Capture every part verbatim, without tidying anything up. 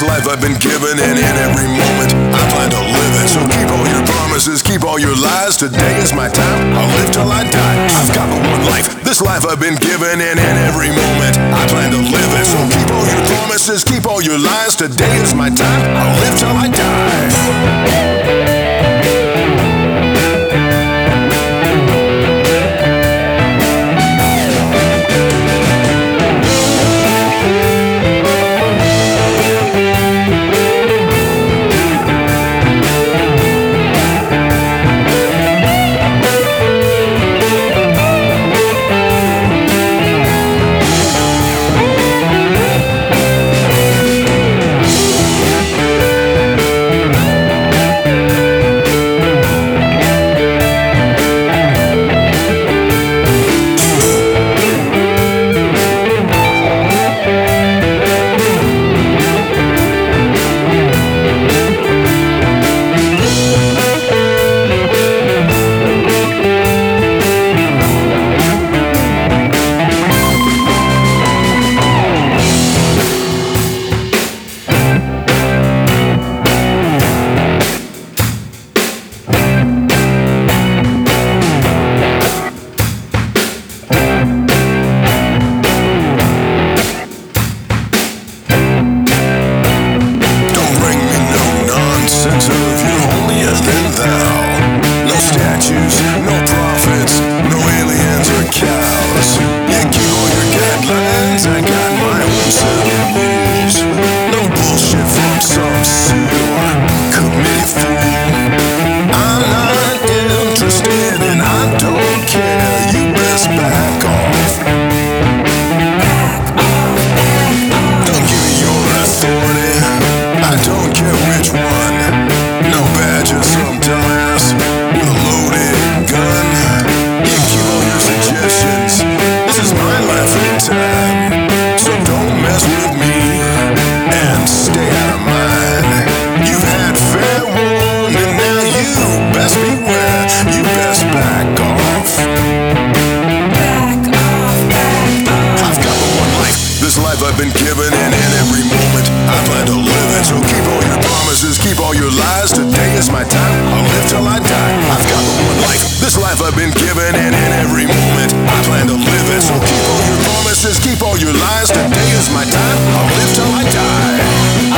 life I've been given, and in every moment I plan to live it. So keep all your promises, keep all your lies. Today is my time, I'll live till I die. I've got but one life, this life I've been given, and in every moment I plan to live it. So keep all your promises, keep all your lies. Today is my time, I'll live till I die. I've been given, and in every moment I plan to live it. So keep all your promises, keep all your lies. Today is my time, I'll live till I die. I've got but one life, this life I've been given, and in every moment I plan to live it. So keep all your promises, keep all your lies. Today is my time, I'll live till I die.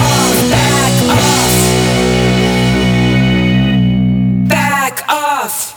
Off, back off. Back off.